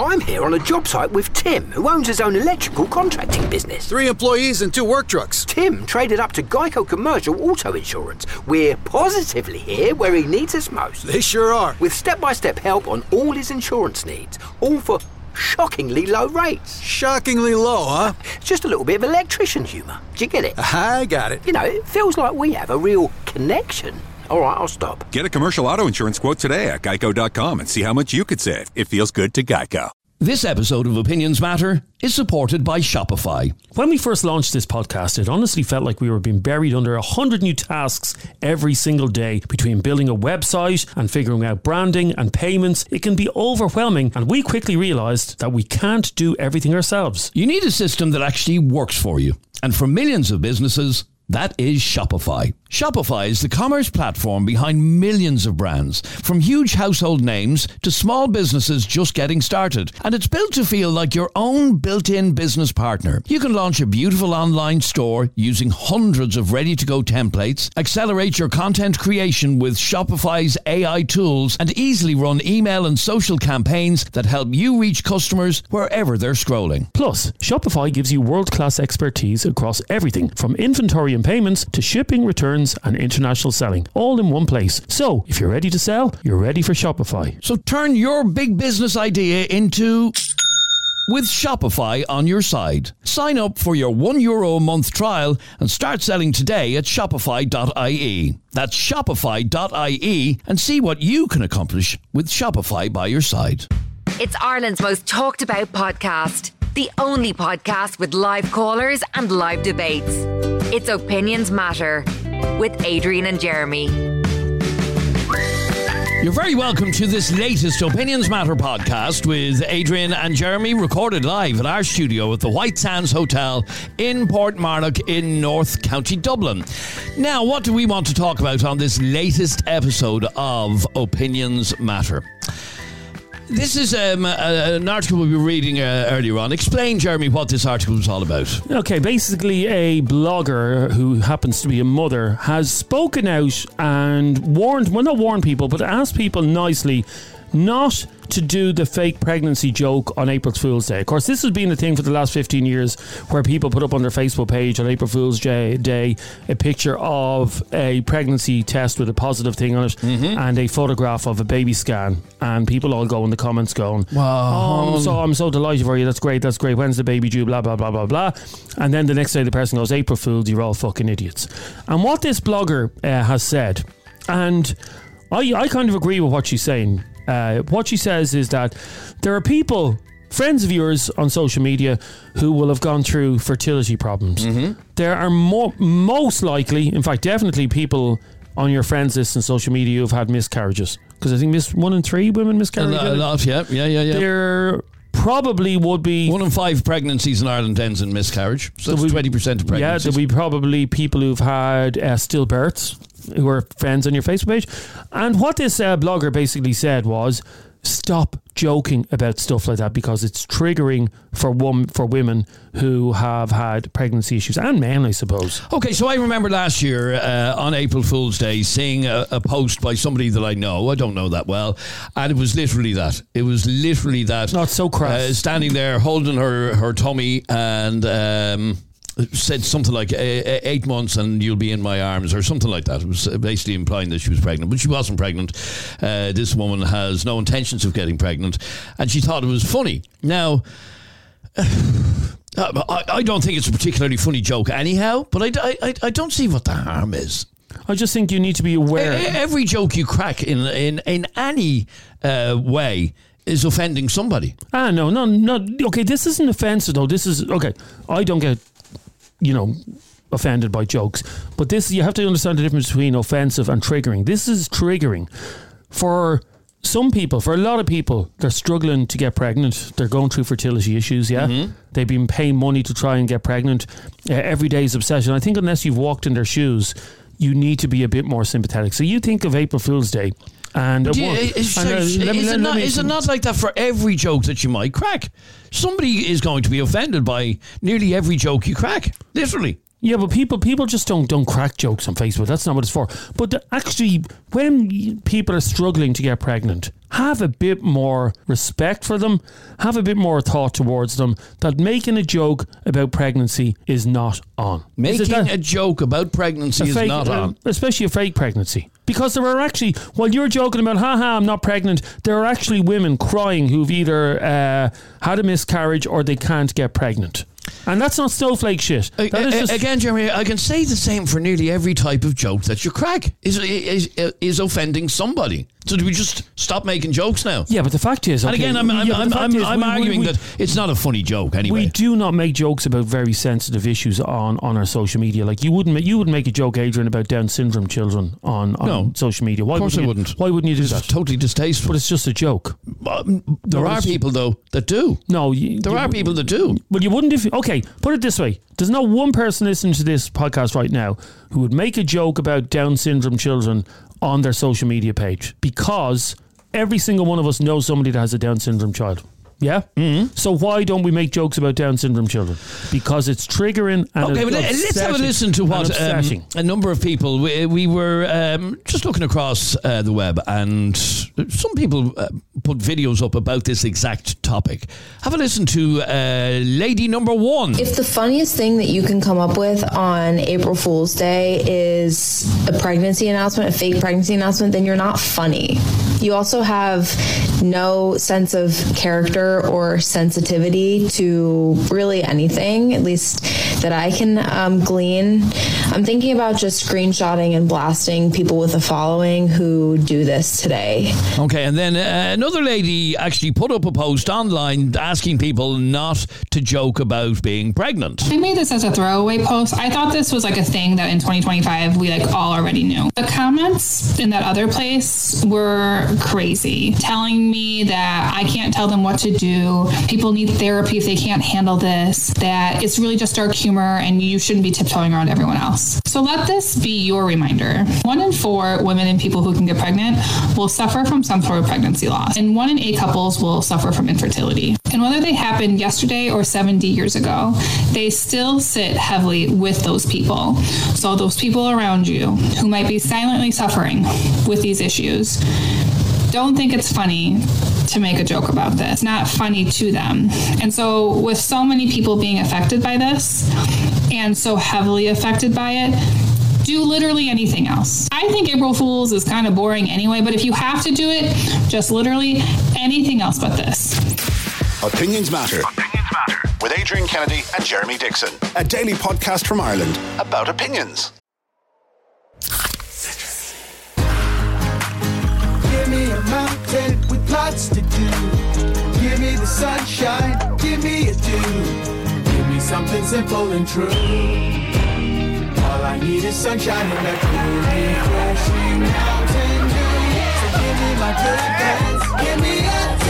I'm here on a job site with Tim, who owns his own electrical contracting business. 3 employees and 2 work trucks. Tim traded up to Geico Commercial Auto Insurance. We're positively here where he needs us most. They sure are. With step-by-step help on all his insurance needs, all for shockingly low rates. Shockingly low, huh? Just a little bit of electrician humour. Do you get it? I got it. You know, it feels like we have a real connection. All right, I'll stop. Get a commercial auto insurance quote today at geico.com and see how much you could save. It feels good to Geico. This episode of Opinions Matter is supported by Shopify. When we first launched this podcast, it honestly felt like we were being buried under 100 new tasks every single day. Between building a website and figuring out branding and payments, it can be overwhelming, and we quickly realised that we can't do everything ourselves. You need a system that actually works for you. And for millions of businesses, that is Shopify. Shopify is the commerce platform behind millions of brands, from huge household names to small businesses just getting started. And it's built to feel like your own built-in business partner. You can launch a beautiful online store using hundreds of ready-to-go templates, accelerate your content creation with Shopify's AI tools, and easily run email and social campaigns that help you reach customers wherever they're scrolling. Plus, Shopify gives you world-class expertise across everything from inventory and payments to shipping, returns, and international selling, all in one place. So, if you're ready to sell, you're ready for Shopify. So turn your big business idea into... with Shopify on your side. Sign up for your €1 a month trial and start selling today at shopify.ie. That's shopify.ie, and see what you can accomplish with Shopify by your side. It's Ireland's most talked about podcast. The only podcast with live callers and live debates. It's Opinions Matter with Adrian and Jeremy. You're very welcome to this latest Opinions Matter podcast with Adrian and Jeremy, recorded live at our studio at the White Sands Hotel in Portmarnock in North County Dublin. Now, what do we want to talk about on this latest episode of Opinions Matter? This is an article we were reading earlier on. Explain, Jeremy, what this article was all about. Okay, basically a blogger who happens to be a mother has spoken out and not warned people, but asked people nicely not to do the fake pregnancy joke on April Fool's Day. Of course, this has been a thing for the last 15 years where people put up on their Facebook page on April Fool's Day a picture of a pregnancy test with a positive thing on it and a photograph of a baby scan, and people all go in the comments going, wow, I'm so delighted for you, that's great, when's the baby due, blah blah blah blah blah. And then the next day the person goes, April Fools, you're all fucking idiots. And what this blogger has said, and I kind of agree with what she's saying. What she says is that there are people, friends of yours on social media, who will have gone through fertility problems. There are most likely, in fact definitely, people on your friends list on social media who have had miscarriages, because I think 1 in 3 women miscarry. A lot, yeah. There probably would be 1 in 5 pregnancies in Ireland ends in miscarriage, so that's 20% of pregnancies. Yeah, there'll be probably people who've had stillbirths who are friends on your Facebook page. And what this blogger basically said was, stop joking about stuff like that, because it's triggering for women who have had pregnancy issues, and men, I suppose. Okay, so I remember last year on April Fool's Day seeing a post by somebody that I don't know that well, and it was literally that. Not so crass. Standing there holding her tummy and said something like 8 months and you'll be in my arms, or something like that. It was basically implying that she was pregnant, but she wasn't pregnant. This woman has no intentions of getting pregnant, and she thought it was funny. Now, I don't think it's a particularly funny joke anyhow, but I don't see what the harm is. I just think you need to be aware. Every joke you crack in any way is offending somebody. No. Okay, this isn't offensive though. This is, okay, I don't get offended by jokes, but this, you have to understand the difference between offensive and triggering. This is triggering for some people. For a lot of people, they're struggling to get pregnant. They're going through fertility issues. They've been paying money to try and get pregnant. Every day's obsession. I think unless you've walked in their shoes, you need to be a bit more sympathetic. So you think of April Fool's Day, and is it not like that for every joke that you might crack? Somebody is going to be offended by nearly every joke you crack, literally. Yeah, but people just don't crack jokes on Facebook. That's not what it's for. But actually, when people are struggling to get pregnant, have a bit more respect for them, have a bit more thought towards them, that making a joke about pregnancy is not on. Making a joke about pregnancy is not on. Especially a fake pregnancy. Because there are actually, while you're joking about, I'm not pregnant, there are actually women crying who've either had a miscarriage or they can't get pregnant. And that's not snowflake shit. Again, Jeremy, I can say the same for nearly every type of joke that you crack is offending somebody. So do we just stop making jokes now? Yeah, but the fact is, and again, I'm arguing that it's not a funny joke anyway. We do not make jokes about very sensitive issues on our social media. Like you wouldn't make a joke, Adrian, about Down syndrome children on social media. Why? Of course, I wouldn't. Why wouldn't you do that? It's totally distasteful. But it's just a joke. There are people though that do. No, there are people that do. But you wouldn't if. Okay, put it this way: there's not one person listening to this podcast right now who would make a joke about Down syndrome children on their social media page, because every single one of us knows somebody that has a Down syndrome child. Yeah? Mm-hmm. So why don't we make jokes about Down syndrome children? Because it's triggering and okay, but let's have a listen to what a number of people, we were just looking across the web, and some people put videos up about this exact topic. Have a listen to lady number one. If the funniest thing that you can come up with on April Fool's Day is a pregnancy announcement, a fake pregnancy announcement, then you're not funny. You also have no sense of character or sensitivity to really anything, at least that I can glean. I'm thinking about just screenshotting and blasting people with a following who do this today. Okay, and then another lady actually put up a post online asking people not to joke about being pregnant. I made this as a throwaway post. I thought this was like a thing that in 2025 we all already knew. The comments in that other place were crazy, telling me that I can't tell them what to do. People need therapy if they can't handle this, that it's really just dark humor and you shouldn't be tiptoeing around everyone else. So let this be your reminder. 1 in 4 women and people who can get pregnant will suffer from some sort of pregnancy loss, and 1 in 8 couples will suffer from infertility. And whether they happened yesterday or 70 years ago, they still sit heavily with those people. So those people around you who might be silently suffering with these issues, don't think it's funny to make a joke about this. It's not funny to them. And so with so many people being affected by this and so heavily affected by it, do literally anything else. I think April Fool's is kind of boring anyway, but if you have to do it, just literally anything else but this. Opinions Matter. Opinions Matter. With Adrian Kennedy and Jeremy Dixon. A daily podcast from Ireland about opinions. Give me a mountain with lots to do. Give me the sunshine, give me a dew. Give me something simple and true. All I need is sunshine and a cool, refreshing mountain dew. So give me my good friends, give me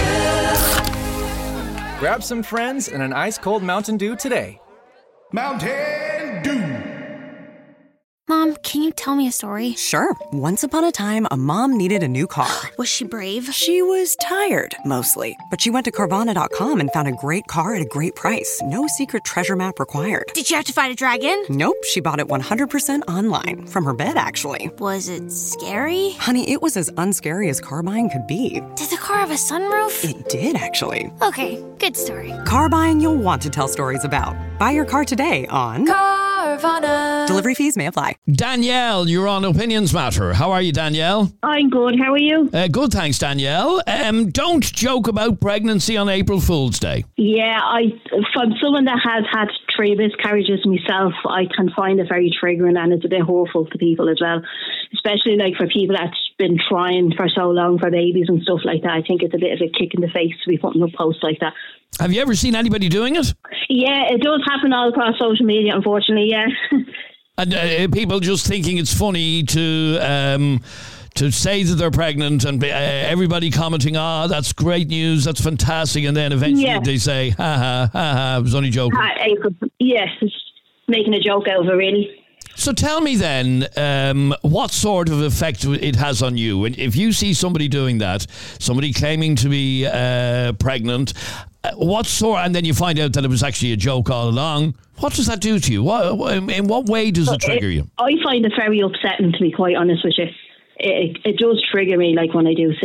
a dew. Grab some friends and an ice-cold Mountain Dew today. Mountain Dew. Mom, can you tell me a story? Sure. Once upon a time, a mom needed a new car. Was she brave? She was tired, mostly. But she went to Carvana.com and found a great car at a great price. No secret treasure map required. Did she have to fight a dragon? Nope. She bought it 100% online. From her bed, actually. Was it scary? Honey, it was as unscary as car buying could be. Did the car have a sunroof? It did, actually. Okay, good story. Car buying you'll want to tell stories about. Buy your car today on Carvana. Delivery fees may apply. Danielle, you're on Opinions Matter. How are you, Danielle? I'm good. How are you? Good, thanks, Danielle. Don't joke about pregnancy on April Fool's Day. Yeah, from someone that has had 3 miscarriages myself, I can find it very triggering, and it's a bit hurtful to people as well, especially like for people that's been trying for so long for babies and stuff like that. I think it's a bit of a kick in the face to be putting up posts like that. Have you ever seen anybody doing it? Yeah, it does happen all across social media, unfortunately, yeah. And people just thinking it's funny to say that they're pregnant, and everybody commenting, that's great news, that's fantastic, and then eventually they say, ha ha, I was only joking. Yes, making a joke out of it, really. So tell me then, what sort of effect it has on you? And if you see somebody doing that, somebody claiming to be pregnant, and then you find out that it was actually a joke all along, what does that do to you? In what way does it trigger you? I find it very upsetting, to be quite honest with you. It does trigger me, like, when I do see it.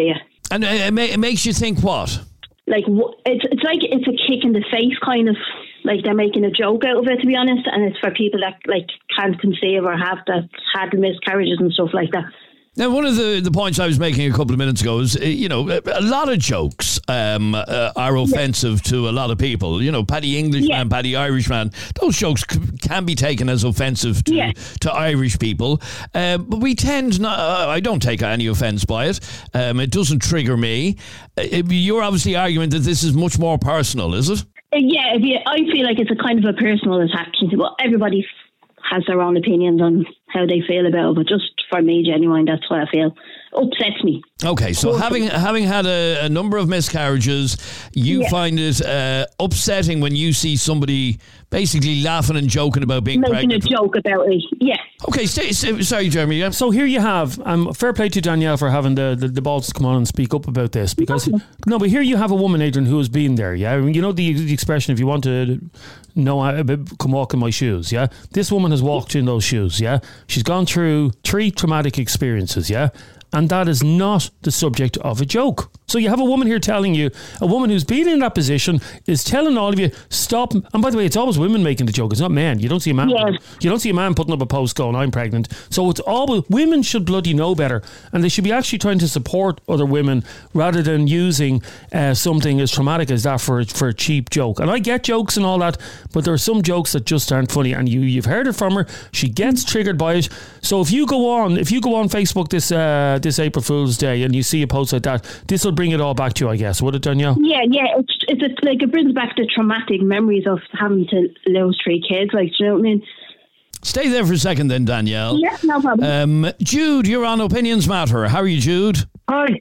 And it makes you think what? Like, it's like it's a kick in the face, kind of. Like, they're making a joke out of it, to be honest, and it's for people that, like, can't conceive or have had miscarriages and stuff like that. Now, one of the points I was making a couple of minutes ago is, a lot of jokes are offensive to a lot of people. Paddy Englishman, Paddy Irishman, those jokes can be taken as offensive to Irish people. But we tend not, I don't take any offence by it. It doesn't trigger me. You're obviously arguing that this is much more personal, is it? Yeah, I feel like it's a kind of a personal attack. Well, everybody has their own opinions on how they feel about it, but just for me, genuine, that's what I feel. Upsets me. Okay, so having had a number of miscarriages, you find it upsetting when you see somebody basically laughing and joking about being pregnant. Making a joke about it, yeah. Okay, sorry, Jeremy. Yeah. So here you have, fair play to Danielle for having the balls to come on and speak up about this, because but here you have a woman, Adrian, who has been there. Yeah, you know the expression, if you want to know, come walk in my shoes. Yeah, this woman has walked in those shoes. Yeah, she's gone through 3 traumatic experiences. Yeah. And that is not the subject of a joke. So you have a woman here telling you, a woman who's been in that position is telling all of you, stop. And by the way, it's always women making the joke. It's not men. You don't see a man. Yeah. You don't see a man putting up a post going, I'm pregnant. So it's always, women should bloody know better. And they should be actually trying to support other women rather than using something as traumatic as that for a cheap joke. And I get jokes and all that, but there are some jokes that just aren't funny. And you've heard it from her. She gets triggered by it. So if you go on Facebook this April Fool's Day and you see a post like that, this will bring it all back to you, I guess. Would it, Danielle? Yeah. It's like it brings back the traumatic memories of having to lose 3 kids. Like, do you know what I mean? Stay there for a second then, Danielle. Yeah, no problem. Jude, you're on Opinions Matter. How are you, Jude? Hi.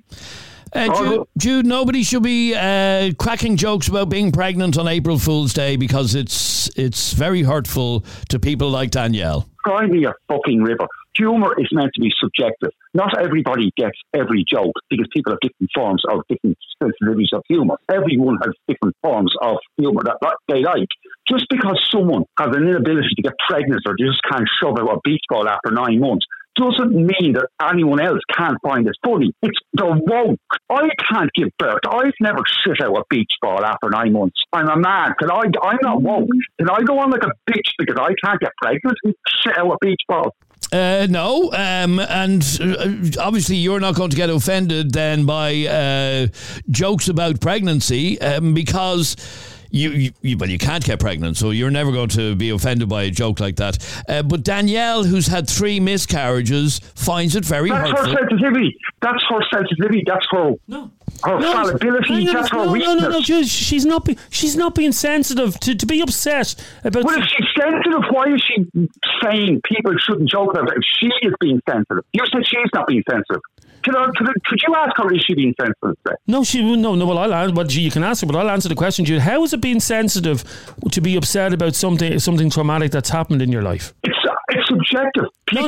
Jude, nobody should be cracking jokes about being pregnant on April Fool's Day because it's very hurtful to people like Danielle. Cry me a fucking river. Humour is meant to be subjective. Not everybody gets every joke because people have different forms of different sensitivities of humour. Everyone has different forms of humour that they like. Just because someone has an inability to get pregnant or just can't shove out a beach ball after 9 months doesn't mean that anyone else can't find it funny. It's the woke. I can't give birth. I've never shit out a beach ball after 9 months. I'm a man. I'm not woke. Can I go on like a bitch because I can't get pregnant and shit out a beach ball? No, and obviously you're not going to get offended then by jokes about pregnancy because you can't get pregnant, so you're never going to be offended by a joke like that. But Danielle, who's had 3 miscarriages, finds it very hurtful. Her sensitivity. That's her sensitivity. That's her. Her fallibility, that's her weakness. No, she's not being sensitive to be upset about. Well, if she's sensitive, why is she saying people shouldn't joke about it? If she is being sensitive, you said she's not being sensitive. Could you ask her, is she being sensitive? No. Well, I'll answer. But you can ask her, but I'll answer the question, Jude. How is it being sensitive to be upset about something traumatic that's happened in your life? It's subjective. No.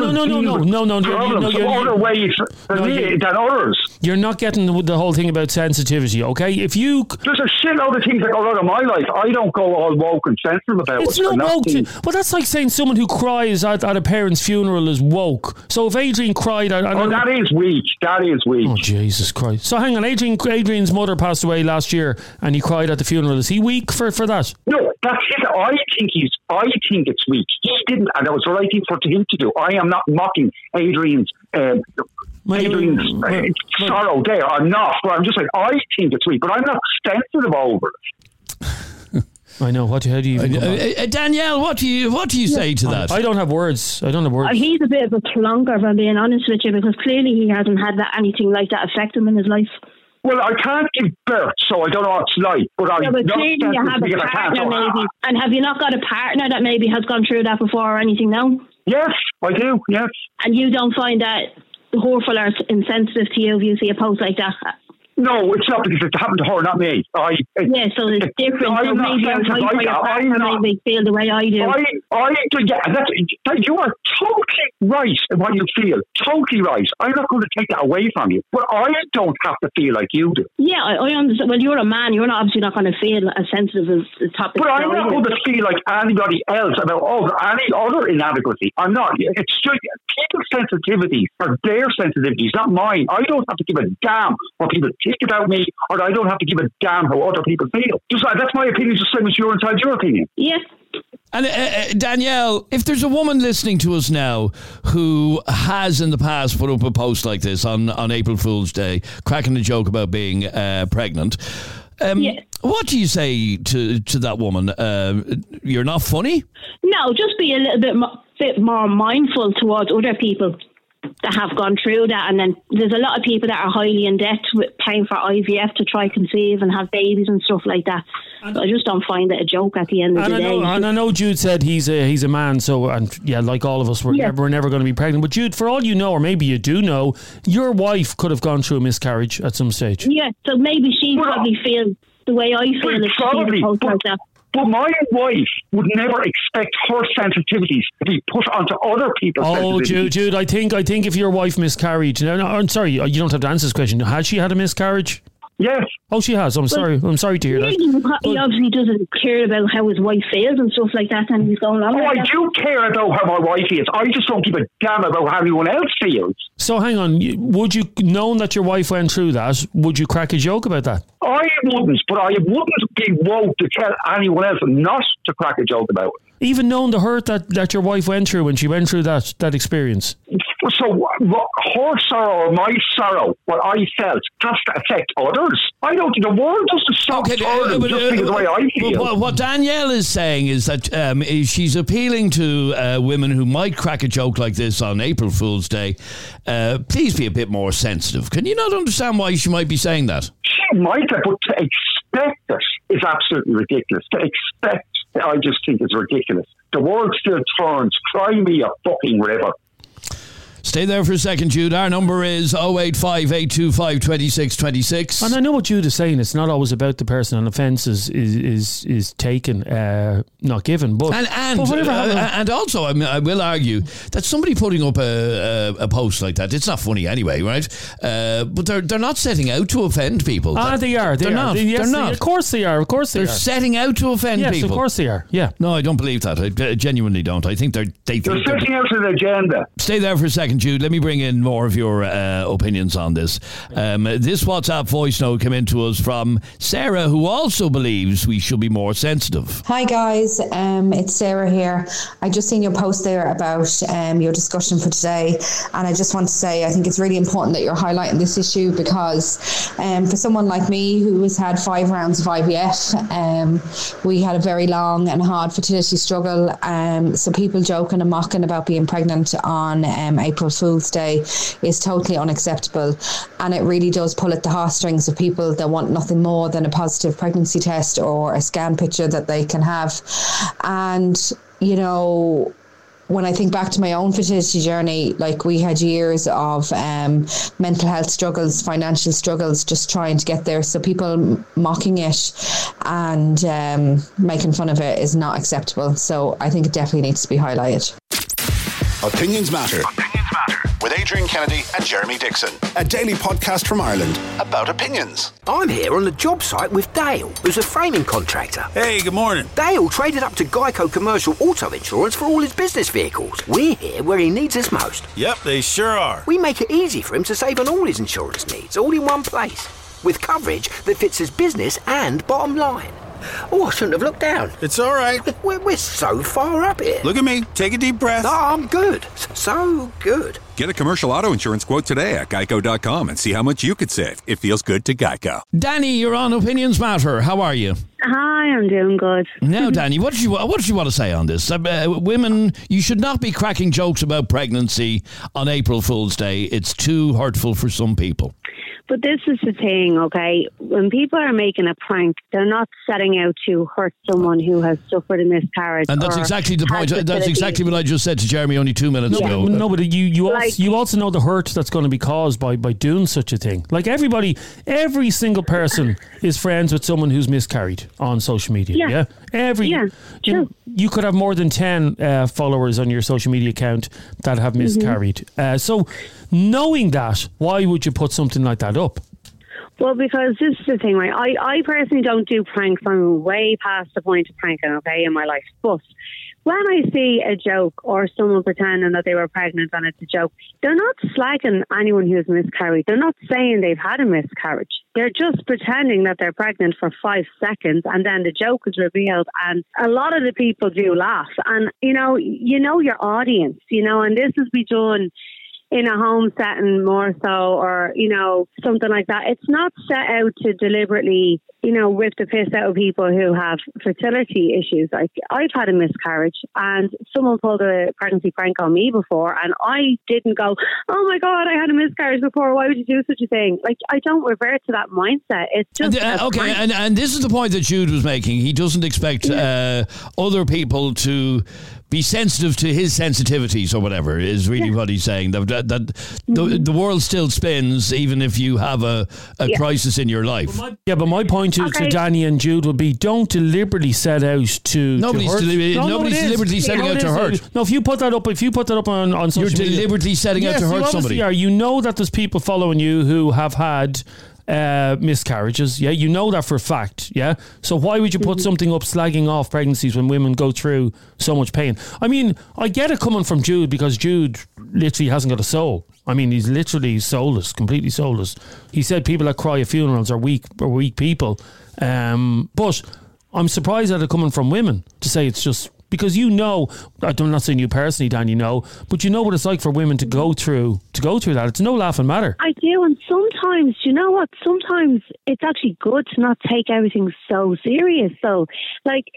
Other ways than others. You're not getting the whole thing about sensitivity, okay? There's a shitload of things that go out of my life. I don't go all woke and sensitive about it. It's not woke. Well, that's like saying someone who cries at a parent's funeral is woke. So if Adrian cried... that is weak. That is weak. Oh, Jesus Christ. So hang on, Adrian's mother passed away last year and he cried at the funeral. Is he weak for that? No, that's it. I think it's weak. He didn't, and that was the right thing for him to do. I am not mocking Adrian's sorrow there. I'm not. But I'm just saying, I think it's weak, but I'm not sensitive over it. I know. How do you Danielle, what do you say to that? I don't have words. He's a bit of a clunker, if I'm being honest with you, because clearly he hasn't had anything like that affect him in his life. Well, I can't give birth, so I don't know what it's like. But clearly you have a partner, maybe. And have you not got a partner that maybe has gone through that before or anything now? Yes, I do, yes. And you don't find that hurtful or insensitive to you if you see a post like that? No, it's not, because it happened to her, not me. So it's different. So maybe your partner maybe feel the way I do. You are totally right in what you feel. Totally right. I'm not going to take that away from you. But I don't have to feel like you do. Yeah, I understand. Well, you're a man. You're obviously not going to feel as sensitive as the topic. But I'm not going to feel like anybody else about any other inadequacy. I'm not. It's just people's sensitivities are their sensitivities, not mine. I don't have to give a damn what people think about me, or I don't have to give a damn how other people feel. That's my opinion, just same as your inside your opinion. Yes. And Danielle, if there's a woman listening to us now who has in the past put up a post like this on April Fool's Day, cracking a joke about being pregnant, what do you say to that woman? You're not funny? No, just be a little bit more mindful towards other people that have gone through that. And then there's a lot of people that are highly in debt with paying for IVF to try conceive and have babies and stuff like that. So I just don't find it a joke at the end of the day. And I know Jude said he's a man, so, and yeah, like all of us, we're never going to be pregnant. But Jude, for all you know, or maybe you do know, your wife could have gone through a miscarriage at some stage. Yeah, so maybe she probably feels the way I feel if she sees a post like that. But my wife would never expect her sensitivities to be put onto other people's sensitivities. Jude, I think if your wife miscarried... No, I'm sorry, you don't have to answer this question. Has she had a miscarriage? Yes. Oh, she has. I'm sorry to hear that. He obviously doesn't care about how his wife feels and stuff like that, and he's going on. I do care about how my wife feels. I just don't give a damn about how anyone else feels. So hang on, would you, knowing that your wife went through that, would you crack a joke about that? I wouldn't, but I wouldn't be woke to tell anyone else not to crack a joke about it. Even knowing the hurt that your wife went through when she went through that experience? So her sorrow or my sorrow, what I felt, has to affect others. I don't think the world doesn't stop just because of the way I feel. What Danielle is saying is that she's appealing to women who might crack a joke like this on April Fool's Day. Please be a bit more sensitive. Can you not understand why she might be saying that? She might have, but to expect it is absolutely ridiculous. To expect, I just think it's ridiculous. The world still turns. Cry me a fucking river. Stay there for a second, Jude. Our number is 085 825 2626. And I know what Jude is saying. It's not always about the person. An offence is taken, not given. But and also, I will argue that somebody putting up a post like that, it's not funny anyway, right? But they're not setting out to offend people. They are. They're not. They're not. Of course they are. Of course they are. They're setting out to offend people. Yes, of course they are. Yeah. No, I don't believe that. I genuinely don't. I think they're setting out an agenda. Stay there for a second, Jude. Let me bring in more of your opinions on this. This WhatsApp voice note came in to us from Sarah, who also believes we should be more sensitive. Hi guys, it's Sarah here. I just seen your post there about your discussion for today, and I just want to say I think it's really important that you're highlighting this issue because for someone like me who has had 5 rounds of IVF, we had a very long and hard fertility struggle. So people joking and mocking about being pregnant on April Fool's Day is totally unacceptable, and it really does pull at the heartstrings of people that want nothing more than a positive pregnancy test or a scan picture that they can have. And you know, when I think back to my own fertility journey, like we had years of mental health struggles, financial struggles, just trying to get there. So people mocking it and making fun of it is not acceptable. So I think it definitely needs to be highlighted. Opinions Matter. With Adrian Kennedy and Jeremy Dixon. A daily podcast from Ireland about opinions. I'm here on the job site with Dale, who's a framing contractor. Hey, good morning. Dale traded up to Geico Commercial Auto Insurance for all his business vehicles. We're here where he needs us most. Yep, they sure are. We make it easy for him to save on all his insurance needs, all in one place, with coverage that fits his business and bottom line. Oh, I shouldn't have looked down. It's all right. We're so far up here. Look at me. Take a deep breath. No, I'm good. So good. Get a commercial auto insurance quote today at geico.com and see how much you could save. It feels good to Geico. Danny, you're on Opinions Matter. How are you? Hi, I'm doing good. Now, Danny, what did you want to say on this? Women, you should not be cracking jokes about pregnancy on April Fool's Day. It's too hurtful for some people. But this is the thing, okay? When people are making a prank, they're not setting out to hurt someone who has suffered a miscarriage. And that's exactly the point. That's exactly what I just said to Jeremy only 2 minutes ago. No, but you also know the hurt that's going to be caused by doing such a thing. Like every single person is friends with someone who's miscarried on social media. Yeah? You could have more than 10 followers on your social media account that have miscarried. So knowing that, why would you put something like that up? Well, because this is the thing, right? I personally don't do pranks. I'm way past the point of pranking, okay, in my life. But when I see a joke or someone pretending that they were pregnant and it's a joke, they're not slagging anyone who's miscarried. They're not saying they've had a miscarriage. They're just pretending that they're pregnant for 5 seconds, and then the joke is revealed. And a lot of the people do laugh. And, you know your audience, and this has been done in a home setting more so, or, something like that. It's not set out to deliberately, rip the piss out of people who have fertility issues. Like, I've had a miscarriage and someone pulled a pregnancy prank on me before, and I didn't go, oh my God, I had a miscarriage before. Why would you do such a thing? Like, I don't revert to that mindset. It's just okay. And this is the point that Jude was making. He doesn't expect other people to be sensitive to his sensitivities or whatever is really what he's saying. That the world still spins even if you have a crisis in your life. But my point to Danny and Jude would be, don't deliberately set out to Nobody's hurt. Nobody's deliberately setting out to hurt. No, if you put that up on social media, you're deliberately setting out to hurt somebody. You know that there's people following you who have had miscarriages, you know that for a fact, so why would you put something up slagging off pregnancies when women go through so much pain? I mean, I get it coming from Jude, because Jude literally hasn't got a soul. I mean, he's literally soulless, completely soulless. He said people that cry at funerals are weak people, but I'm surprised at it coming from women to say it's just because I'm not saying you personally, Dan, but you know what it's like for women to go through that. It's no laughing matter. I do, and sometimes, you know what? Sometimes it's actually good to not take everything so serious. So, like,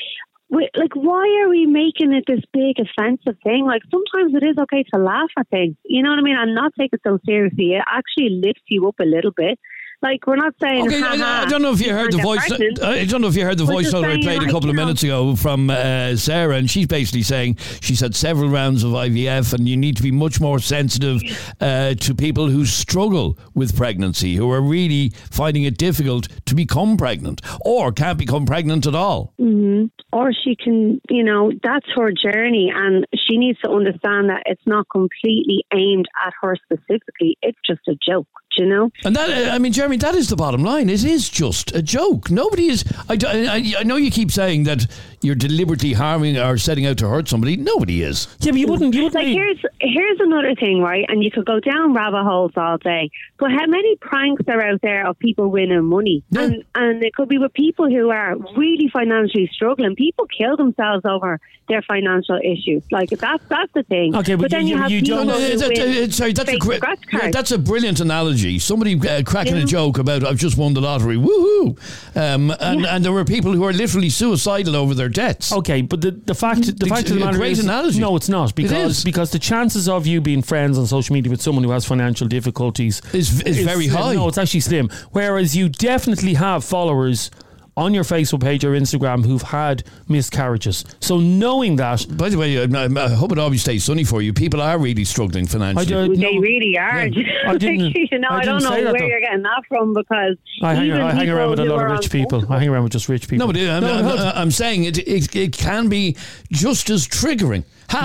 why are we making it this big offensive thing? Like, sometimes it is okay to laugh at things, you know what I mean, and not take it so seriously. It actually lifts you up a little bit. Like, we're not saying. Okay, I don't know if you heard the voice. I don't know if you heard the voice note I played a couple of minutes ago from Sarah, and she's basically saying she's had several rounds of IVF, and you need to be much more sensitive to people who struggle with pregnancy, who are really finding it difficult to become pregnant or can't become pregnant at all. Mm-hmm. Or she can, that's her journey, and she needs to understand that it's not completely aimed at her specifically. It's just a joke. And that, I mean, Jeremy, that is the bottom line. It is just a joke. Nobody is. I know you keep saying that you're deliberately harming or setting out to hurt somebody. Nobody is. Yeah, but you wouldn't. Like, here's another thing, right? And you could go down rabbit holes all day. But how many pranks are out there of people winning money? Yeah. And it could be with people who are really financially struggling. People kill themselves over their financial issues. Like, that's the thing. Okay, but then you have people that's a brilliant analogy. Somebody cracking a joke about, I've just won the lottery, woohoo! And there were people who are literally suicidal over their debts. Okay, but the fact of the matter is, analogy. No, it's not, because the chances of you being friends on social media with someone who has financial difficulties is very high. No, it's actually slim. Whereas you definitely have followers on your Facebook page or Instagram who've had miscarriages. So knowing that... By the way, I hope it always stays sunny for you. People are really struggling financially. They really are. Yeah. I don't know where you're getting that from, because I hang around with a lot of rich people. I hang around with just rich people. No, but I'm saying it can be just as triggering.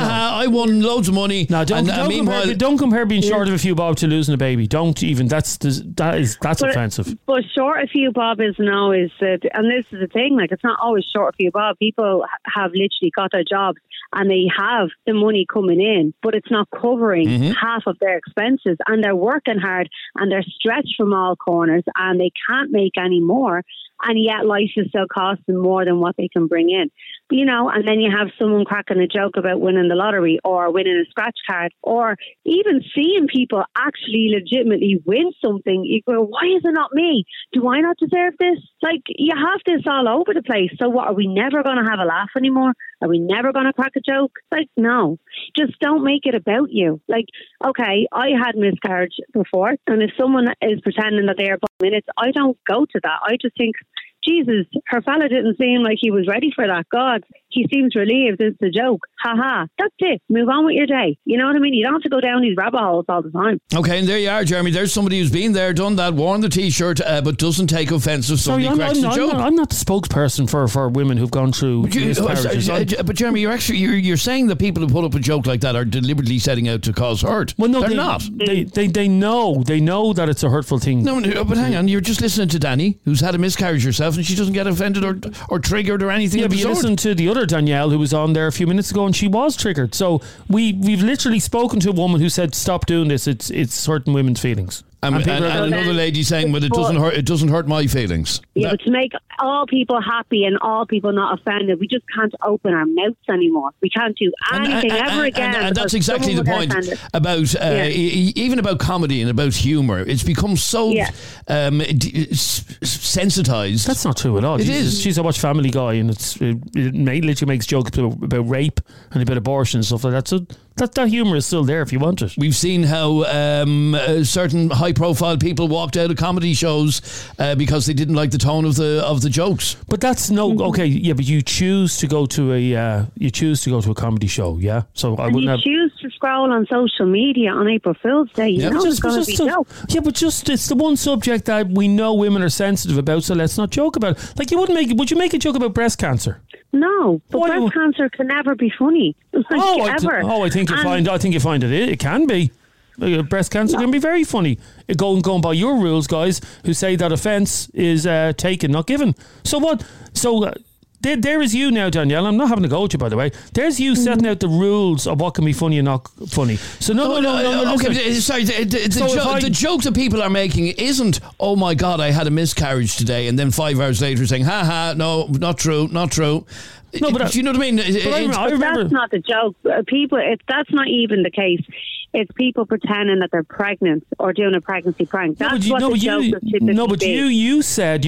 I won loads of money. No, don't compare being short of a few bob to losing a baby. Don't even. That's offensive. But short a few bob isn't always, and this is the thing. Like, it's not always short a few bob. People have literally got their jobs and they have the money coming in, but it's not covering half of their expenses, and they're working hard and they're stretched from all corners and they can't make any more. And yet life is still costing more than what they can bring in. And then you have someone cracking a joke about winning the lottery or winning a scratch card, or even seeing people actually legitimately win something. You go, why is it not me? Do I not deserve this? Like, you have this all over the place. So what, are we never going to have a laugh anymore? Are we never going to crack a joke? Like, no. Just don't make it about you. Like, okay, I had miscarriage before, and if someone is pretending that they are minutes, I don't go to that. I just think, Jesus, her fella didn't seem like he was ready for that. God, he seems relieved. It's a joke. Ha. That's it. Move on with your day. You know what I mean? You don't have to go down these rabbit holes all the time. Okay, and there you are, Jeremy. There's somebody who's been there, done that, worn the T-shirt, but doesn't take offence if somebody cracks a joke. I'm not the spokesperson for women who've gone through miscarriages. But Jeremy, you're saying that people who put up a joke like that are deliberately setting out to cause hurt. Well, no, they're not. They know that it's a hurtful thing. No, but hang on. You're just listening to Danny, who's had a miscarriage herself, and she doesn't get offended or triggered or anything. Yeah, but you listen to the other mother, Danielle, who was on there a few minutes ago, and she was triggered. So we've literally spoken to a woman who said, "Stop doing this. It's hurting women's feelings." And another lady saying, "Well, it doesn't hurt my feelings." Yeah, but to make all people happy and all people not offended, we just can't open our mouths anymore. We can't do anything ever again. And that's exactly the point about even about comedy and about humour. It's become so sensitized. That's not true at all. It is. She's a watch Family Guy, and it literally makes jokes about rape and about abortion and stuff like that. So that humour is still there if you want it. We've seen how certain high-profile people walked out of comedy shows because they didn't like the tone of the jokes. But that's okay. Yeah, but you choose to go to a comedy show. Yeah, so I wouldn't have. Choose to scroll on social media on April Fool's Day. You know it's going to be jokes. Yeah, but it's the one subject that we know women are sensitive about. So let's not joke about it. Like would you make a joke about breast cancer? No, but breast cancer can never be funny. Ever. I think you find it can be. Breast cancer can be very funny. Going by your rules, guys, who say that offence is taken, not given. So what? So there is you now, Danielle. I'm not having a go at you, by the way. There's you setting out the rules of what can be funny and not funny. So no. Okay, sorry. The joke that people are making isn't, "Oh my God, I had a miscarriage today," and then 5 hours later saying, "Ha ha, no, not true." No, but do you know what I mean? I remember. That's not the joke. That's not even the case. It's people pretending that they're pregnant or doing a pregnancy prank. That's what the joke is typically. No, but you said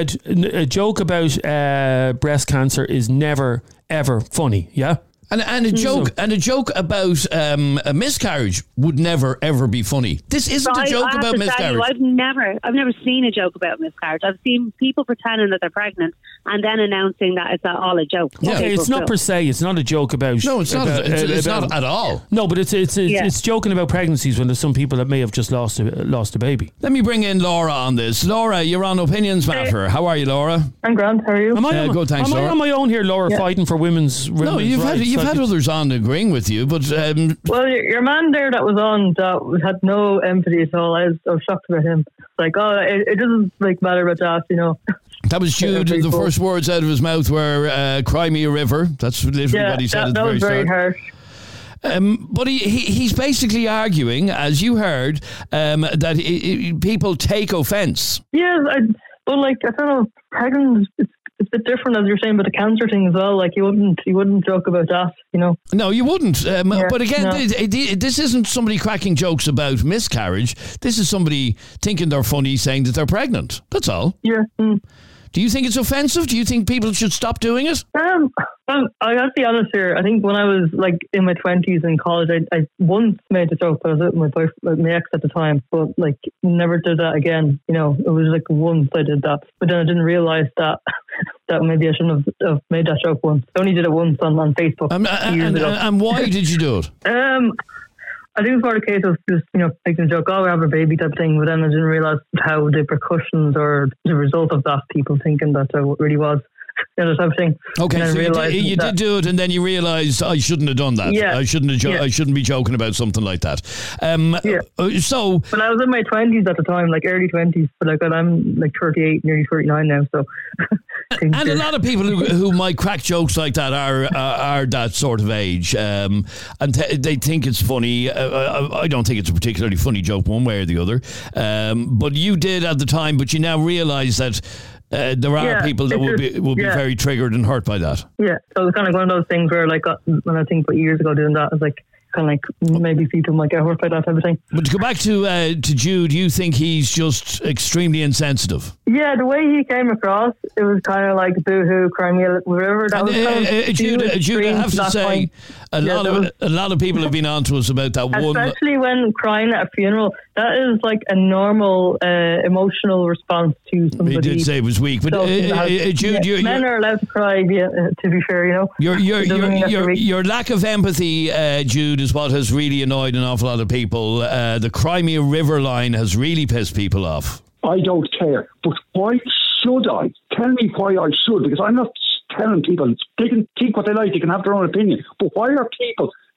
a joke about breast cancer is never ever funny. Yeah. And a joke about a miscarriage would never ever be funny. This isn't a joke about miscarriage. I've never seen a joke about miscarriage. I've seen people pretending that they're pregnant and then announcing that it's all a joke. Yeah. Okay, it's not per se. It's not a joke about. No, it's not. It's not at all. No, but it's joking about pregnancies when there's some people that may have just lost a baby. Let me bring in Laura on this. Laura, you're on Opinions Matter. How are you, Laura? I'm grand. How are you? Good, thanks, Laura. Am I on my own here, Laura, fighting for women's rights? No, you've had others on agreeing with you, but well, your man there that was on that had no empathy at all. I was shocked about him. Like, it doesn't matter about that, you know. That was Jude. The first words out of his mouth were "Cry me a river." That's literally what he said at the very start. That was very harsh. But he's basically arguing, as you heard, that people take offence. Yeah, I don't know, pregnant. It's a bit different, as you're saying, about the cancer thing as well. Like, you wouldn't joke about that, you know. No, you wouldn't. But again, this isn't somebody cracking jokes about miscarriage. This is somebody thinking they're funny, saying that they're pregnant. That's all. Yeah. Do you think it's offensive? Do you think people should stop doing it? I got to be honest here. I think when I was in my 20s in college, I once made a joke, but I was with my ex at the time, but never did that again. You know, it was once I did that, but then I didn't realise that maybe I shouldn't have made that joke once. I only did it once on Facebook years ago. And why did you do it? I think it's more a case of just, making a joke, we have a baby type thing, but then I didn't realise how the repercussions or the result of that, people thinking that it really was. Type of thing. Okay, so you did do it, and then you realised I shouldn't have done that. Yeah. I shouldn't be joking about something like that. So, but I was in my 20s at the time, early 20s. But I'm 38, nearly 39 now. So, and a lot of people who might crack jokes like that are that sort of age, and they think it's funny. I don't think it's a particularly funny joke one way or the other. But you did at the time, but you now realise that. There are people that will be very triggered and hurt by that. Yeah, so it's kind of one of those things where, when I think about years ago doing that, it's kind of maybe people might get hurt by that type of thing. But to go back to Jude, you think he's just extremely insensitive? Yeah, the way he came across, it was kind of like boo-hoo, cry me a river. That was Jude, I have to say, a lot of people have been on to us about that one. Especially when crying at a funeral. That is a normal emotional response to somebody. He did say it was weak, but Jude, men are allowed to cry. To be fair, you know. Your lack of empathy, Jude, is what has really annoyed an awful lot of people. The Cry Me a River line has really pissed people off. I don't care, but why should I? Tell me why I should, because I'm not telling people. They can think what they like, they can have their own opinion, but why are people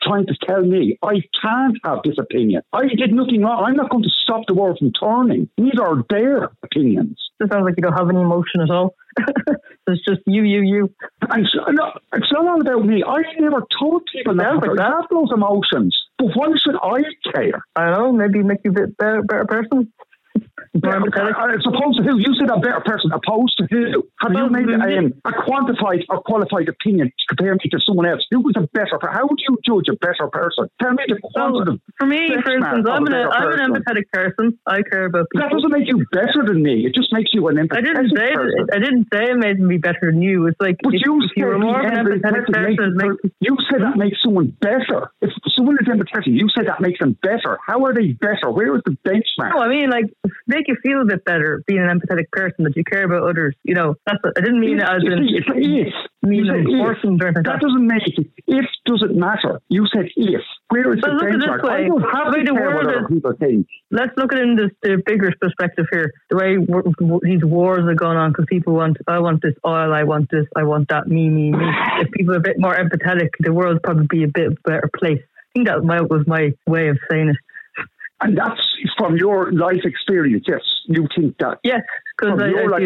trying to tell me I can't have this opinion. I did nothing wrong. I'm not going to stop the world from turning. These are their opinions. It sounds like you don't have any emotion at all. It's just you. And it's not all about me. I never told people that. I have those emotions. But why should I care? I don't know, maybe make you a bit better person. As opposed to who? You said a better person. Opposed to who? Have you made a quantified or qualified opinion to compare me to someone else? Who was a better person? How would you judge a better person? Tell me the quantitative. For me, for instance, I'm an empathetic person. I care about people. That doesn't make you better than me. It just makes you an empathetic person. I didn't say it made me better than you. It's like, but if you were more of an empathetic person, you said that makes someone better. If someone is empathetic, you say that makes them better. How are they better? Where is the benchmark? No, I mean, like, make you feel a bit better being an empathetic person, that you care about others. You know, that's what, I didn't mean it as that doesn't make it. If doesn't matter. You said if. Where is the benchmark? I don't have to care what other people think. Let's look at it in the bigger perspective here. The way these wars are going on, because people want, I want this oil, I want this, I want that, me. If people are a bit more empathetic, the world would probably be a bit better place. I think that was my way of saying it. And that's from your life experience, yes. You think that? Yes, because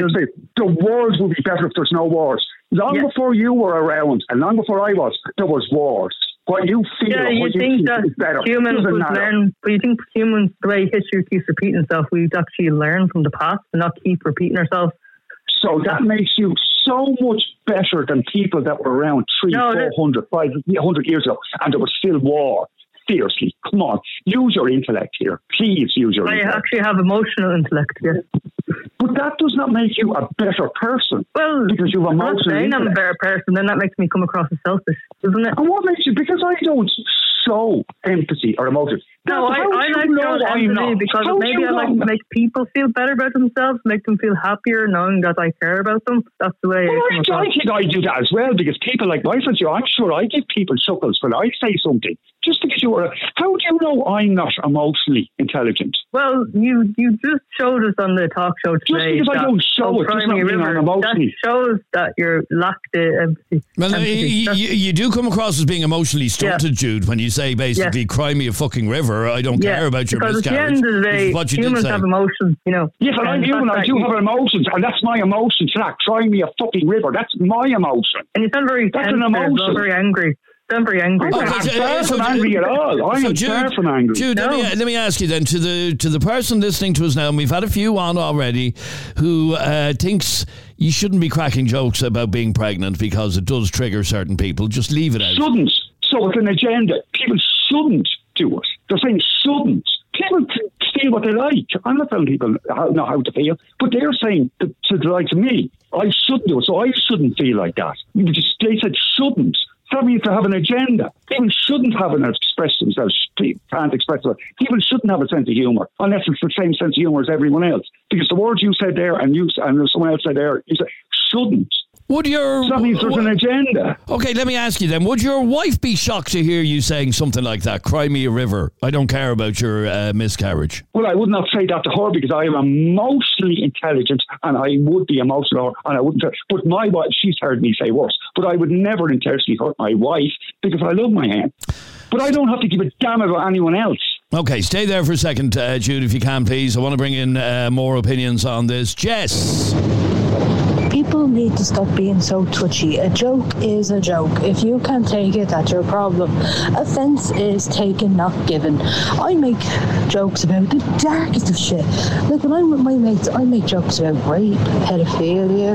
the wars would be better if there's no wars. Long before you were around, and long before I was, there was wars. What you feel, what you think is better. Humans would learn, but you think humans, the way history keeps repeating itself, we'd actually learn from the past and not keep repeating ourselves. So that makes you so much better than people that were around 400, 500 years ago, and there was still war. Seriously, come on, use your intellect here. Please use your intellect. I actually have emotional intellect, yes. But that does not make you a better person. Well, because you have emotional intellect. I'm a better person, then that makes me come across as selfish, doesn't it? And what makes you? Because I don't show empathy or emotion. No, I like showing empathy because maybe I like to make people feel better about themselves, make them feel happier knowing that I care about them. That's the way I think I do that as well, because people like my friends, I'm sure I give people chuckles when I say something. Just because how do you know I'm not emotionally intelligent? Well, you just showed us on the talk show today. Just because I don't show it, just not being emotionally. That shows that you're lack the empathy. Well, you do come across as being emotionally stunted, Jude, when you say basically, cry me a fucking river, I don't care about your miscarriage. Because at the end of the day, humans have emotions, you know. Yes, and I'm human, I do have emotions, and that's my emotion to that. Cry me a fucking river, that's my emotion. And you sound very that's an emotion. Very angry. I'm very angry. I'm not far from angry at all. I am far from angry. Jude, let me ask you then, to the person listening to us now, and we've had a few on already, who thinks you shouldn't be cracking jokes about being pregnant because it does trigger certain people. Just leave it out. Shouldn't. So it's an agenda. People shouldn't do it. They're saying shouldn't. People feel what they like. I'm not telling people how to feel, but they're saying to the likes of me, I shouldn't do it, so I shouldn't feel like that. They said shouldn't. That means they have an agenda. People shouldn't have an express themselves. Can't express themselves. People shouldn't have a sense of humour unless it's the same sense of humour as everyone else. Because the words you said there and someone else said there, you said shouldn't. So that means there's an agenda. Okay, let me ask you then. Would your wife be shocked to hear you saying something like that? Cry me a river. I don't care about your miscarriage. Well, I would not say that to her because I am emotionally intelligent and I would be emotional and I wouldn't. But my wife, she's heard me say worse. But I would never intentionally hurt my wife because I love my aunt. But I don't have to give a damn about anyone else. Okay, stay there for a second, Jude, if you can, please. I want to bring in more opinions on this. Jess. People need to stop being so touchy. A joke is a joke. If you can't take it, that's your problem. Offence is taken, not given. I make jokes about the darkest of shit. Like when I'm with my mates, I make jokes about rape, pedophilia,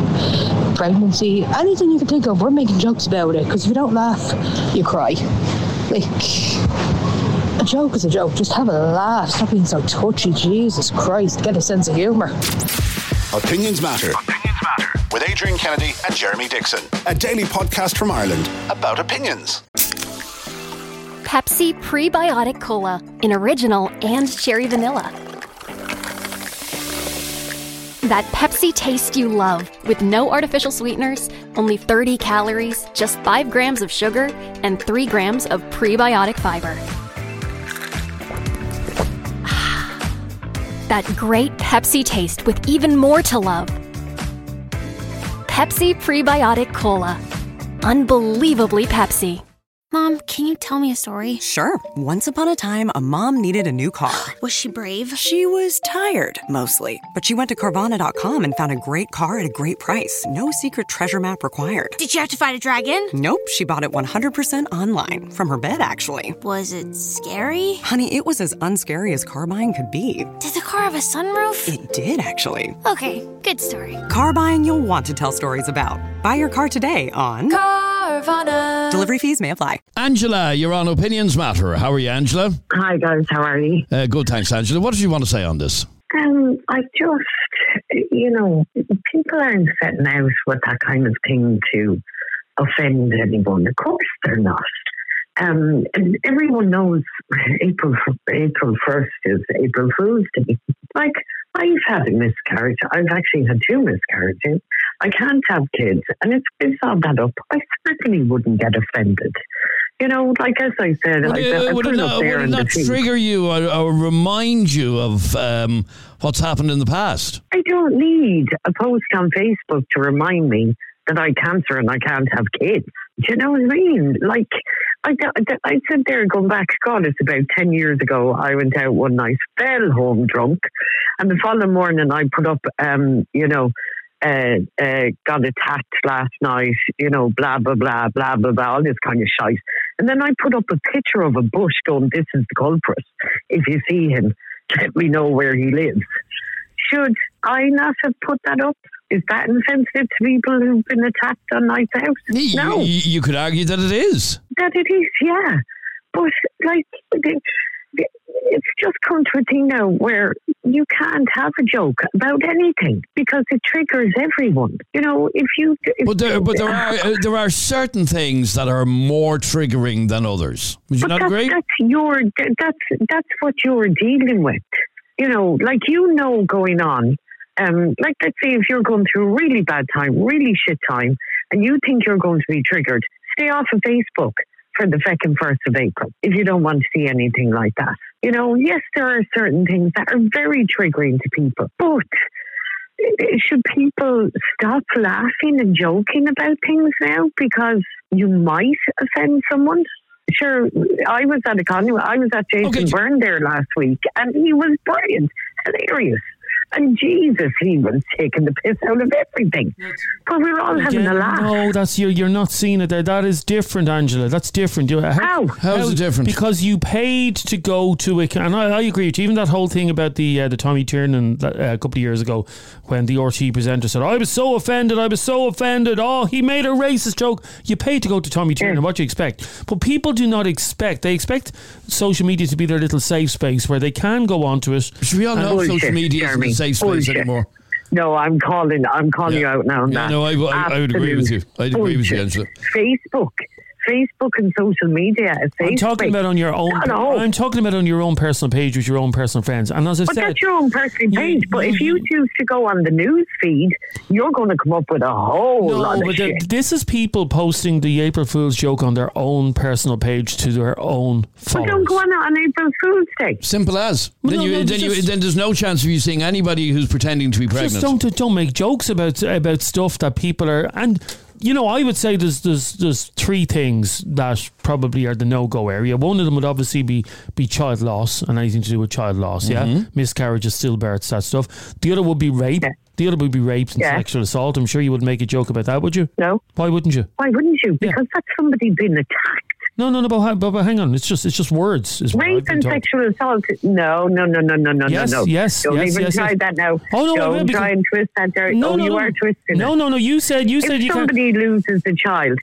pregnancy, anything you can think of. We're making jokes about it because if you don't laugh, you cry. Like, a joke is a joke. Just have a laugh. Stop being so touchy. Jesus Christ. Get a sense of humour. Opinions Matter. With Adrian Kennedy and Jeremy Dixon. A daily podcast from Ireland about opinions. Pepsi Prebiotic Cola in original and cherry vanilla. That Pepsi taste you love with no artificial sweeteners, only 30 calories, just 5 grams of sugar, and 3 grams of prebiotic fiber. That great Pepsi taste with even more to love. Pepsi Prebiotic Cola. Unbelievably Pepsi. Mom, can you tell me a story? Sure. Once upon a time, a mom needed a new car. Was she brave? She was tired, mostly. But she went to Carvana.com and found a great car at a great price. No secret treasure map required. Did you have to fight a dragon? Nope. She bought it 100% online. From her bed, actually. Was it scary? Honey, it was as unscary as car buying could be. Did the car have a sunroof? It did, actually. Okay, good story. Car buying you'll want to tell stories about. Buy your car today on Carvana. Delivery fees may apply. Angela, you're on Opinions Matter. How are you, Angela? Hi, guys. How are you? Good, thanks, Angela. What did you want to say on this? I just, people aren't setting out with that kind of thing to offend anyone. Of course they're not. And everyone knows April 1st is April Fool's Day. Like, I've had a miscarriage. I've actually had 2 miscarriages. I can't have kids. And if I saw that up, I certainly wouldn't get offended. You know, like as I said, would it not trigger you or remind you of what's happened in the past? I don't need a post on Facebook to remind me that I cancer and I can't have kids. Do you know what I mean? Like, I sit there going back, God, it's about 10 years ago. I went out one night, fell home drunk, and the following morning I put up, got attacked last night, blah, blah, blah, blah, blah, blah, all this kind of shite. And then I put up a picture of a bush going, this is the culprit. If you see him, let me know where he lives. Should I not have put that up? Is that insensitive to people who've been attacked on nights out? No. You could argue that it is. That it is, yeah. But, like, it's just come to a thing now where you can't have a joke about anything because it triggers everyone. But there are certain things that are more triggering than others. Would you not agree? That's what you're dealing with. Going on. Like, let's say if you're going through a really bad time, really shit time, and you think you're going to be triggered, stay off of Facebook for the 1st of April if you don't want to see anything like that. Yes, there are certain things that are very triggering to people, but should people stop laughing and joking about things now because you might offend someone? Sure, I was at Jason Byrne there last week, and he was brilliant, hilarious. And Jesus, he was taking the piss out of everything. But we're all having a laugh. No, that's you're not seeing it there. That is different, Angela. That's different. How? How's it different? Because you paid to go to it. And I agree with you. Even that whole thing about the Tommy Tiernan a couple of years ago when the RTÉ presenter said, I was so offended. Oh, he made a racist joke. You paid to go to Tommy Tiernan. What do you expect? But people do not expect. They expect social media to be their little safe space where they can go onto it. We all know social media isn't a safe space anymore. No, I'm calling you out now on that. No, I would agree with you. I'd agree with you, Angela. Facebook and social media. I'm talking about on your own. I'm talking about on your own personal page with your own personal friends. And as I said, that's your own personal page. But if you choose to go on the news feed, you're going to come up with a whole lot of shit. This is people posting the April Fool's joke on their own personal page to their own followers. But don't go on April Fool's Day. Simple as. Then there's no chance of you seeing anybody who's pretending to be pregnant. Just don't make jokes about stuff that people are and. I would say there's 3 things that probably are the no-go area. One of them would obviously be child loss and anything to do with child loss, miscarriages, stillbirths, that stuff. The other would be rape. The other would be rape and sexual assault. I'm sure you wouldn't make a joke about that, would you? No. Why wouldn't you? Because that's somebody being attacked. No, but hang on. It's just words. Rape and sexual assault. No. Yes. Don't even try that now. Oh no! Don't try and twist that there. No, you are twisting. No. You said you can't. If somebody loses a child,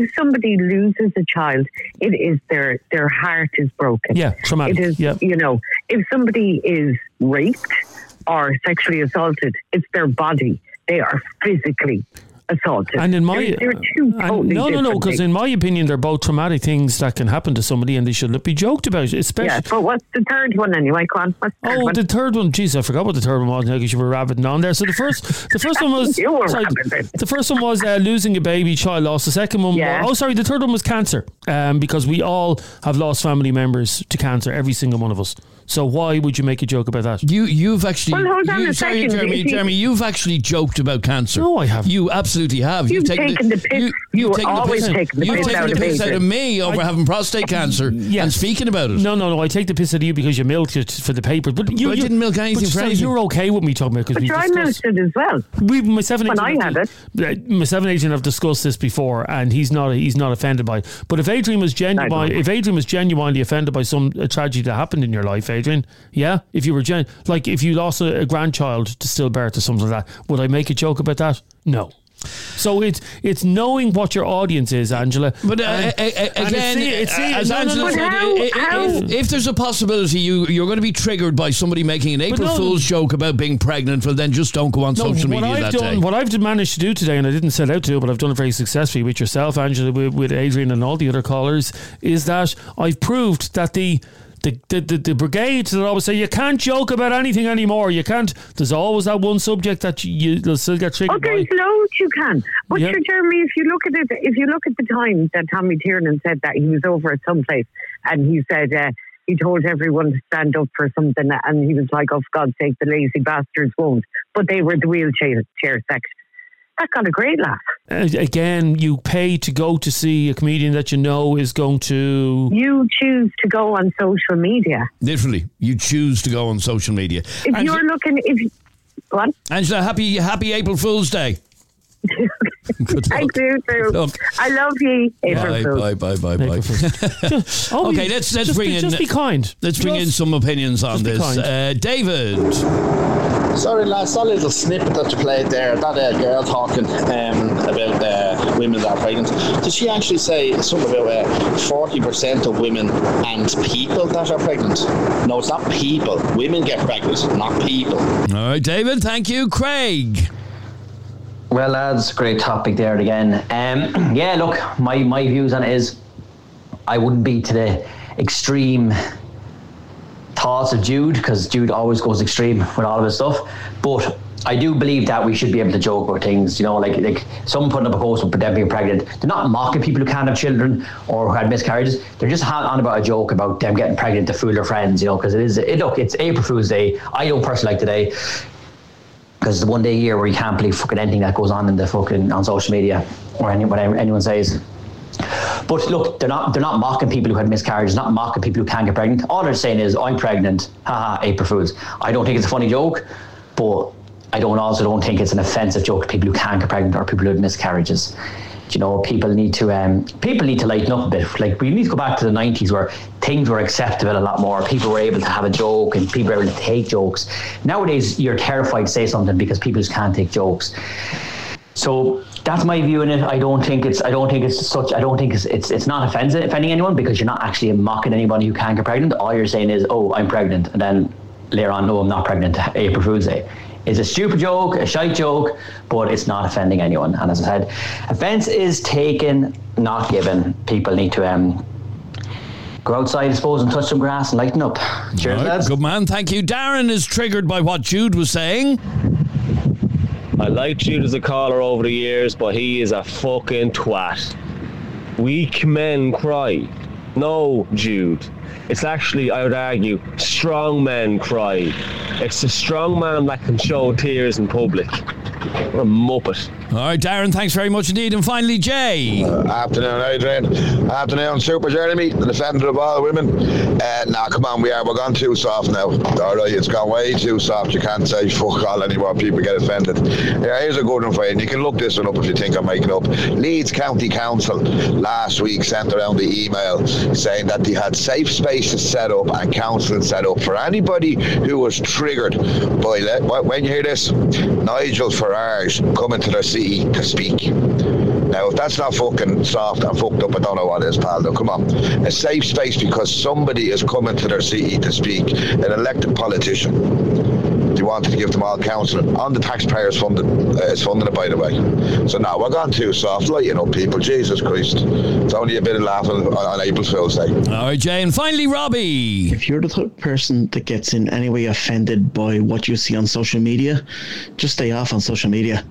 it is their heart is broken. Yeah, traumatic. It is. Yeah. If somebody is raped or sexually assaulted, it's their body. They are physically assaulted. And in my they're two totally no, because in my opinion, they're both traumatic things that can happen to somebody, and they shouldn't be joked about. Especially, but what's the third one anyway? Go on. The third one. Jeez, I forgot what the third one was now because you were rabbiting on there. So the first one was the first one was losing a baby, child loss. The second one, the third one was cancer. Because we all have lost family members to cancer, every single one of us. So why would you make a joke about that? You've actually. Well, hold on a sorry, second. Jeremy, you've actually joked about cancer. No, I haven't. You absolutely have. You've taken the piss. You always take the piss out of me over having prostate cancer and speaking about it. No. I take the piss out of you because you milked it for the papers. But I didn't milk anything for anything. You're okay with me talking about it. But I milked it as well. Myself and I had it. Myself and Adrian have discussed this before, and he's not offended by it. But if Adrian was genuinely offended by some tragedy that happened in your life, Adrian, yeah, if you were like if you lost a grandchild to stillbirth or something like that, would I make a joke about that? No. So it's knowing what your audience is, Angela. But again, as Angela said, if there's a possibility you're going to be triggered by somebody making an April Fool's joke about being pregnant, well then just don't go on social media that day. What I've managed to do today, and I didn't set out to, but I've done it very successfully with yourself, Angela, with Adrian and all the other callers, is that I've proved that the brigades that always say you can't joke about anything anymore. You can't. There's always that one subject that you'll still get triggered by. There's loads you can. But sure, Jeremy, if you look at the time that Tommy Tiernan said that he was over at some place and he said he told everyone to stand up for something, and he was like, "Oh, for God's sake, the lazy bastards won't." But they were the wheelchair section. That got a great laugh. Again, you pay to go to see a comedian that you know is going to... You choose to go on social media. Literally, you choose to go on social media. If you're looking... Go on. Angela, happy April Fool's Day. Thank you too. Look. I love you. April Fool. Bye. Okay, let's bring in... Just be kind. Let's bring in some opinions on this. David. Sorry, lads, that little snippet that you played there, that girl talking about women that are pregnant. Did she actually say something about 40% of women and people that are pregnant? No, it's not people. Women get pregnant, not people. All right, David, thank you. Craig. Well, lads, great topic there again. Yeah, look, my views on it is I wouldn't be to the extreme thoughts of Jude, because Jude always goes extreme with all of his stuff, but I do believe that we should be able to joke about things, like someone putting up a post with them being pregnant. They're not mocking people who can't have children or who had miscarriages. They're just on about a joke about them getting pregnant to fool their friends, because it's April Fool's Day. I don't personally like today because it's the one day a year where you can't believe fucking anything that goes on in the fucking on social media or whatever anyone says. But look, they're not mocking people who had miscarriages, not mocking people who can't get pregnant. All they're saying is, I'm pregnant, haha, April Fools. I don't think it's a funny joke, but I don't think it's an offensive joke to people who can't get pregnant or people who have miscarriages. People need to lighten up a bit. Like, we need to go back to the 90s where things were acceptable a lot more. People were able to have a joke and people were able to take jokes. Nowadays, you're terrified to say something because people just can't take jokes. So that's my view on it. I don't think it's not offending anyone, because you're not actually mocking anybody who can't get pregnant. All you're saying is, oh, I'm pregnant, and then later on, no, I'm not pregnant, April Fool's Day. It's a stupid joke, a shite joke, but it's not offending anyone. And as I said, offence is taken, not given. People need to go outside, I suppose, and touch some grass and lighten up. Cheers, lads. Good man, thank you. Darren is triggered by what Jude was saying. I liked Jude as a caller over the years, but he is a fucking twat. Weak men cry. No, Jude. It's actually, I would argue, strong men cry. It's the strong man that can show tears in public. What a muppet. All right, Darren, thanks very much indeed. And finally, Jay. Afternoon, Adrian. Afternoon, Super Jeremy, the defender of all women. Come on, we're gone too soft now. All right, it's gone way too soft. You can't say fuck all anymore. People get offended. Yeah, here's a good one for you. And you can look this one up if you think I'm making up. Leeds County Council last week sent around the email saying that they had safe spaces set up and counselling set up for anybody who was triggered by, when you hear this, Nigel Farage coming to their city to speak. Now, if that's not fucking soft and fucked up, I don't know what is, pal. Now, come on. A safe space because somebody is coming to their city to speak, an elected politician. They wanted to give them all counselling on the taxpayers' funding it, by the way. So now we're gone too soft. Lighten up, people. Jesus Christ. It's only a bit of laughing on April Fool's Day. All right, Jay. And finally, Robbie. If you're the type of person that gets in any way offended by what you see on social media, just stay off on social media.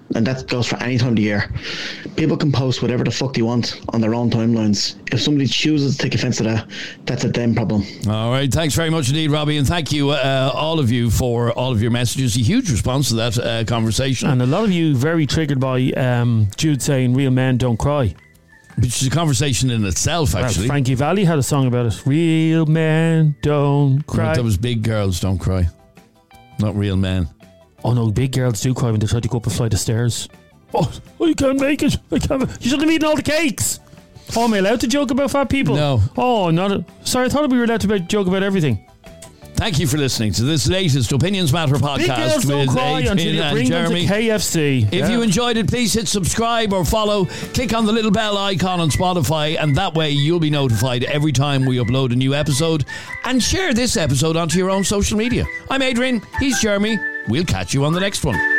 and that goes for any time of the year. People can post whatever the fuck they want on their own timelines. If somebody chooses to take offence to that, that's a them problem. All right, thanks very much indeed, Robbie, and thank you all of you for all of your messages. A huge response to that conversation. And a lot of you very triggered by Jude saying real men don't cry. Which is a conversation in itself, actually. Frankie Valli had a song about it. Real men don't cry. That was big girls don't cry. Not real men. Oh no, big girls do cry when they try to go up a flight of stairs. Oh, you can't make it. You should have eaten all the cakes. Oh, am I allowed to joke about fat people? No. Oh, sorry, I thought we were allowed to joke about everything. Thank you for listening to this latest Opinions Matter podcast with Adrian and Jeremy. KFC. If you enjoyed it, please hit subscribe or follow. Click on the little bell icon on Spotify, and that way you'll be notified every time we upload a new episode. And share this episode onto your own social media. I'm Adrian. He's Jeremy. We'll catch you on the next one.